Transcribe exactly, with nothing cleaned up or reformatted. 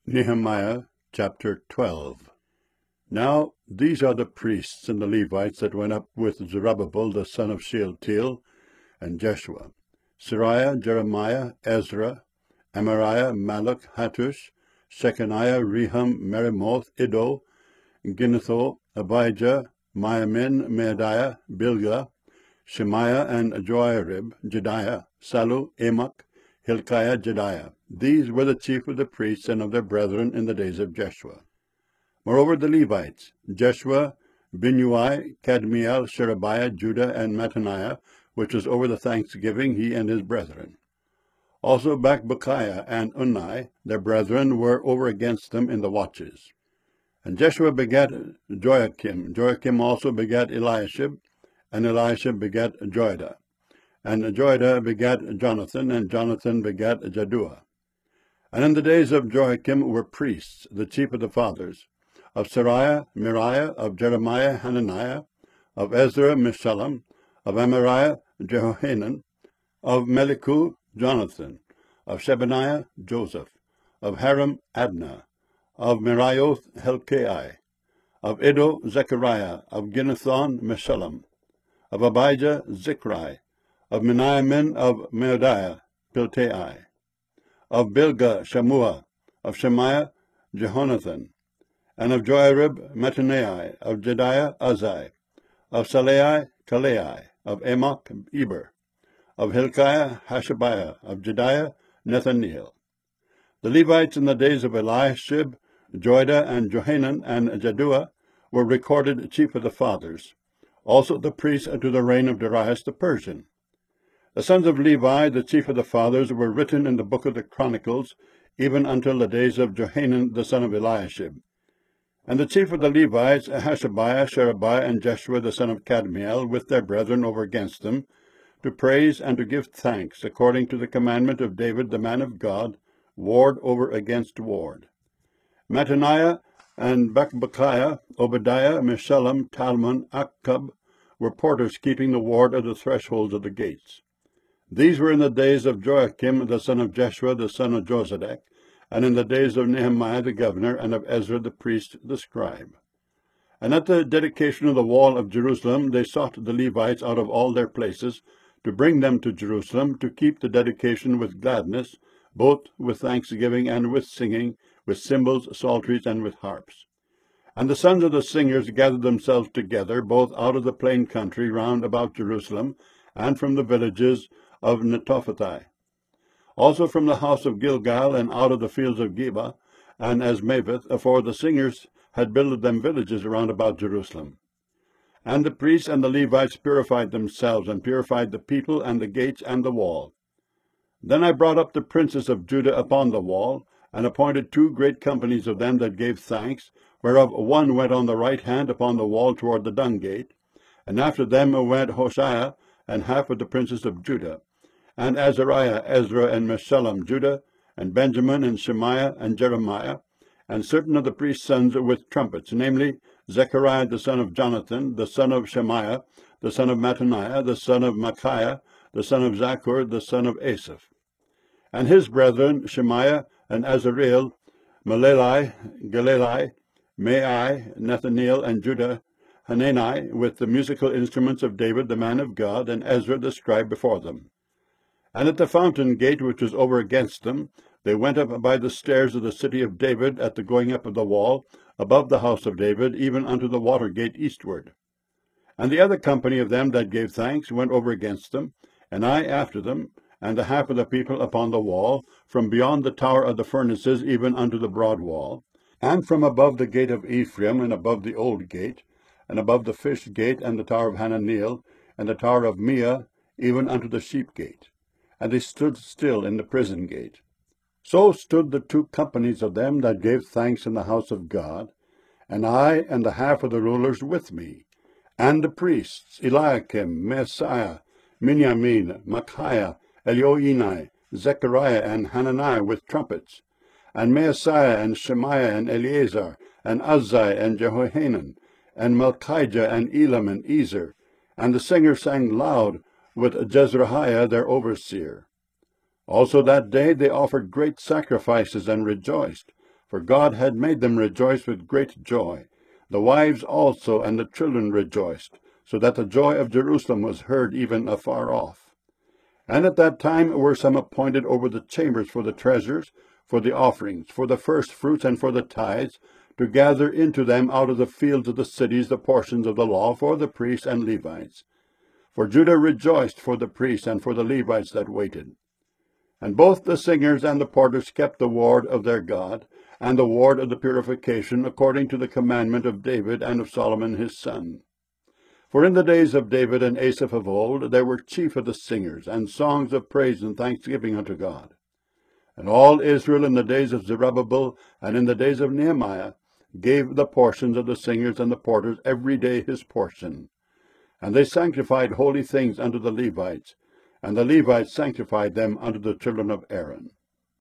Nehemiah chapter twelve. Now these are the priests and the Levites that went up with Zerubbabel the son of Shealtiel, and Jeshua, Seraiah, Jeremiah, Ezra, Amariah, Malach, Hattush, Shechaniah, Rehum, Meremoth, Iddo, Ginnetho, Abijah, Miamin, Meadiah, Bilgah, Shemaiah, and Joiarib, Jediah, Sallu, Amok, Hilkiah, Jediah. These were the chief of the priests and of their brethren in the days of Jeshua. Moreover the Levites, Jeshua, Binnui, Kadmiel, Sherebiah, Judah, and Mattaniah, which was over the thanksgiving, he and his brethren. Also Bakbukiah and Unni, their brethren, were over against them in the watches. And Jeshua begat Joachim. Joachim also begat Eliashib, and Eliashib begat Joiada. And Joiada begat Jonathan, and Jonathan begat Jaddua. And in the days of Joachim were priests, the chief of the fathers, of Seraiah, Miriah, of Jeremiah, Hananiah, of Ezra, Meshullam, of Amariah, Jehohanan, of Melichu, Jonathan, of Shebaniah, Joseph, of Haram, Adnah, of Merioth, Helkai, of Iddo, Zechariah, of Ginnethon, Meshullam, of Abijah, Zichri, of Meniamin, of Meadiah, Piltai, of Bilgah, Shammua, of Shemaiah, Jehonathan, and of Joiarib, Mattaniah, of Jediah, Uzai, of Salai, Kalai, of Amok, Eber, of Hilkiah, Hashabiah, of Jediah, Nethaniel. The Levites in the days of Eliashib, Joiada, and Johanan, and Jaddua were recorded chief of the fathers, also the priests unto the reign of Darius the Persian. The sons of Levi, the chief of the fathers, were written in the book of the Chronicles, even until the days of Johanan the son of Eliashib. And the chief of the Levites, Hashabiah, Sherebiah, and Jeshua the son of Kadmiel, with their brethren over against them, to praise and to give thanks, according to the commandment of David the man of God, ward over against ward. Mattaniah and Bakbukiah, Obadiah, Meshullam, Talmon, Akkub, were porters keeping the ward of the thresholds of the gates. These were in the days of Joachim the son of Jeshua the son of Jozadak, and in the days of Nehemiah the governor, and of Ezra the priest the scribe. And at the dedication of the wall of Jerusalem they sought the Levites out of all their places, to bring them to Jerusalem, to keep the dedication with gladness, both with thanksgiving and with singing, with cymbals, psalteries, and with harps. And the sons of the singers gathered themselves together, both out of the plain country round about Jerusalem, and from the villages of Netophathi, also from the house of Gilgal, and out of the fields of Geba, and Asmaveth, for the singers had builded them villages round about Jerusalem. And the priests and the Levites purified themselves, and purified the people, and the gates, and the wall. Then I brought up the princes of Judah upon the wall, and appointed two great companies of them that gave thanks, whereof one went on the right hand upon the wall toward the dung gate, and after them went Hoshea, and half of the princes of Judah, and Azariah, Ezra, and Meshullam, Judah, and Benjamin, and Shemaiah, and Jeremiah, and certain of the priest's sons with trumpets, namely Zechariah the son of Jonathan, the son of Shemaiah, the son of Mattaniah, the son of Micaiah, the son of Zachor, the son of Asaph. And his brethren, Shemaiah, and Azareel, Maleli, Galili, Mai, Nathaniel, and Judah, Hanani, with the musical instruments of David the man of God, and Ezra the scribe before them. And at the fountain gate which was over against them, they went up by the stairs of the city of David at the going up of the wall, above the house of David, even unto the water gate eastward. And the other company of them that gave thanks went over against them, and I after them, and the half of the people upon the wall, from beyond the tower of the furnaces even unto the broad wall, and from above the gate of Ephraim, and above the old gate, and above the fish gate, and the tower of Hananeel, and the tower of Meah, even unto the sheep gate. And they stood still in the prison gate. So stood the two companies of them that gave thanks in the house of God, and I and the half of the rulers with me, and the priests, Eliakim, Maaseiah, Miniamin, Micaiah, Elioenai, Zechariah, and Hanani with trumpets, and Maaseiah, and Shemaiah, and Eleazar, and Uzai, and Jehohanan, and Malchijah, and Elam, and Ezer. And the singers sang loud, with Jezrahiah their overseer. Also that day they offered great sacrifices and rejoiced, for God had made them rejoice with great joy. The wives also and the children rejoiced, so that the joy of Jerusalem was heard even afar off. And at that time were some appointed over the chambers for the treasures, for the offerings, for the firstfruits, and for the tithes, to gather into them out of the fields of the cities the portions of the law for the priests and Levites. For Judah rejoiced for the priests and for the Levites that waited. And both the singers and the porters kept the ward of their God, and the ward of the purification, according to the commandment of David and of Solomon his son. For in the days of David and Asaph of old there were chief of the singers, and songs of praise and thanksgiving unto God. And all Israel in the days of Zerubbabel and in the days of Nehemiah gave the portions of the singers and the porters every day his portion. And they sanctified holy things unto the Levites, and the Levites sanctified them unto the children of Aaron.